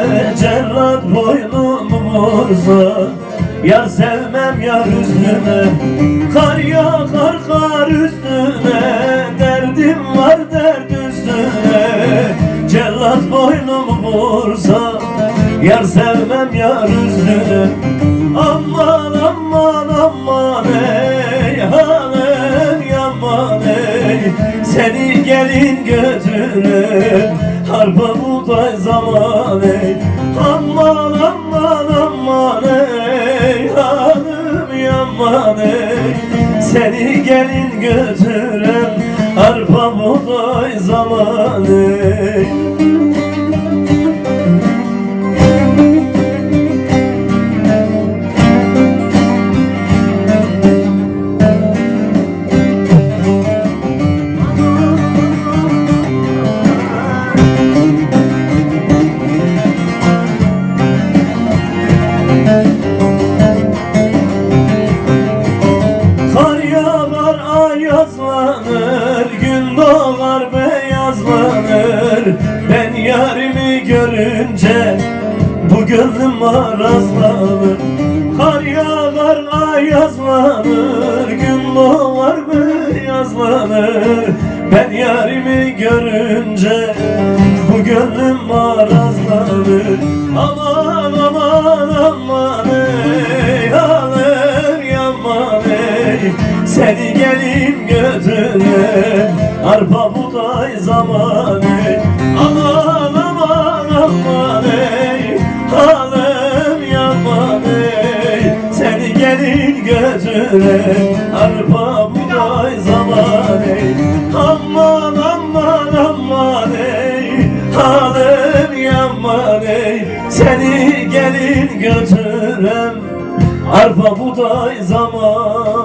cellat boynumu vursa, yar sevmem yar üstüne. Kar yağar kar üstüne, derdim var dert üstüne. Cellat boynumu vursa, yar sevmem yar üstüne. Aman aman aman ey hanım yaman ey, seni gelin götürür harpa buğday zaman ey. Aman aman aman ey hanım yaman ey, seni gelin götüren harpa buğday zaman ey. Kar yağar ayazlanır, gün doğar beyazlanır. Ben yarimi görünce bu gönlüm marazlanır. Kar yağar ayazlanır, gün doğar beyazlanır. Ben yarimi görünce bu gönlüm marazlanır. Aman aman aman ey hanım yaman ey, seni gelin götüre arpa buğday zamanı. Aman aman aman ey hanım yaman ey, seni gelin götüre arpa buğday zamanı. Aman aman aman ey hanım yaman ey, seni gelin götürem arpa buğday zaman.